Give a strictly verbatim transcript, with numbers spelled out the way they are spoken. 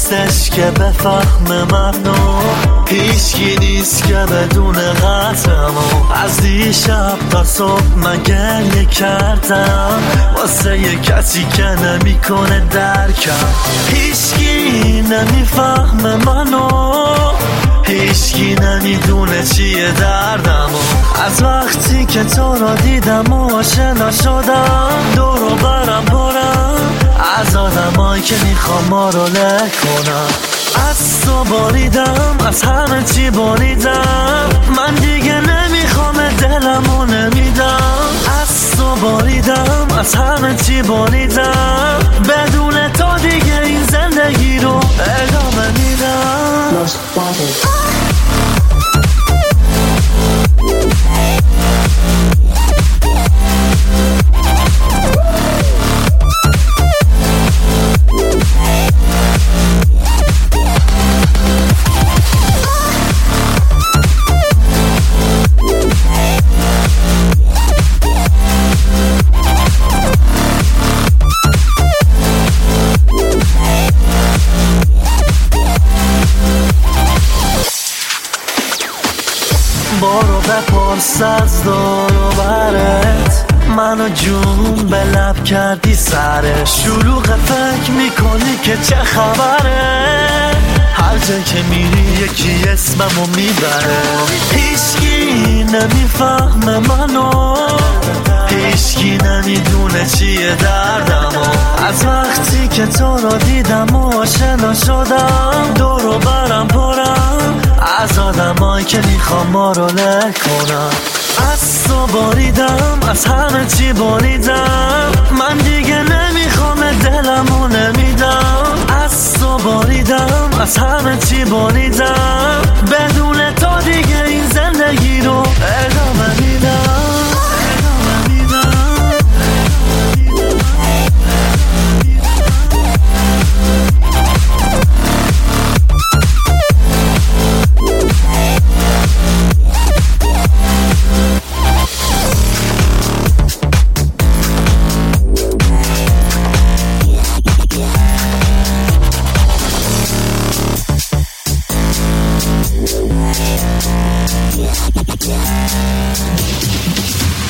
نیستش که بفهم منو، هیچکی نیست که بدون قطعمو. از دیشب تا صبح من گریه کردم واسه یه کسی که نمیکنه درکم. هیچکی نمیفهم منو، هیچکی نمیدونه چیه دردمو. از وقتی که تو را دیدم و آشنا شدم، دور و برم برم از آدمایی که میخوام ما رو له کنم. از تو باریدم، از همه چی باریدم، من دیگه نمیخوام دلمو نمیدم. از تو باریدم، از همه چی باریدم، بدون تو دیگه این زندگی رو ادامه میدم. بارو بپرس از دور و برت، منو جون به لب کردی سره. شلوغ فکر میکنی که چه خبره، هر جا که میری یکی اسممو میبره. هیچکی نمیفهمه منو، هیچکی نمیدونه چیه دردمو. از وقتی که تو رو دیدم و آشنا شدم، دور و برم پرم از آدمایی که میخوام ما رو له کنم. از تو باریدم، از همه چی باریدم، من دیگه نمیخوام دلمو نمیدم. از تو باریدم، از همه چی باریدم، بدون تو دیگه این زندگی رو ادامه میدم. Yeah.